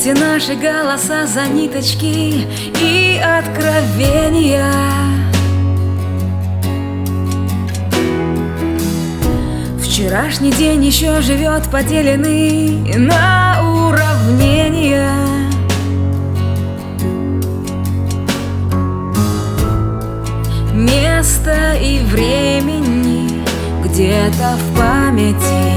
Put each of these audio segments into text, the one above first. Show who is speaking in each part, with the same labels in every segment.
Speaker 1: Те наши голоса за ниточки и откровения. Вчерашний день еще живет поделенный на уравнения. Места и времени где-то в памяти.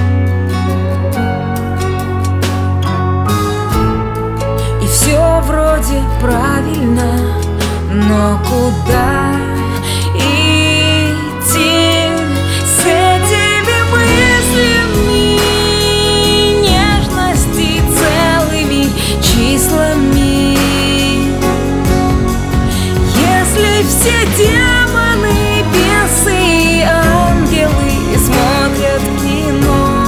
Speaker 1: И все вроде правильно, но куда идти с этими мыслями нежности целыми числами? Если все демоны, бесы и ангелы смотрят кино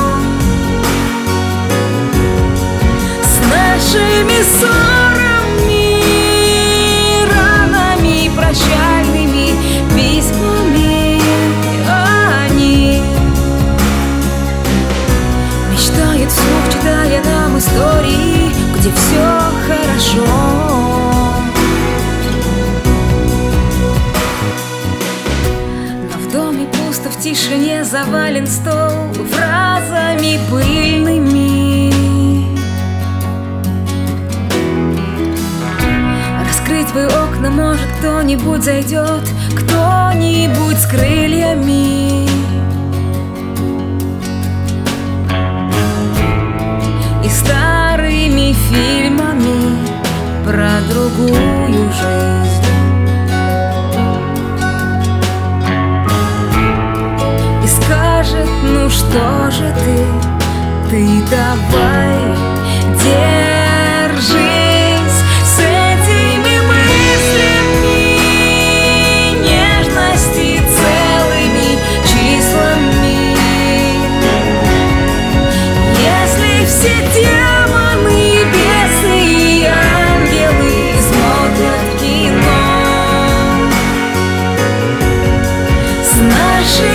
Speaker 1: с нашими ссорами, ранами, прощальными письмами, они мечтают вслух, читая нам истории, где все хорошо. В тишине завален стол фразами пыльными. Раскрыть бы окна, может, кто-нибудь зайдет, кто-нибудь с крыльями. И старыми фильмами про другую жизнь. Ну что же ты давай, держись с этими мыслями нежности целыми числами. Если все демоны, бесы и ангелы смотрят кино с нашей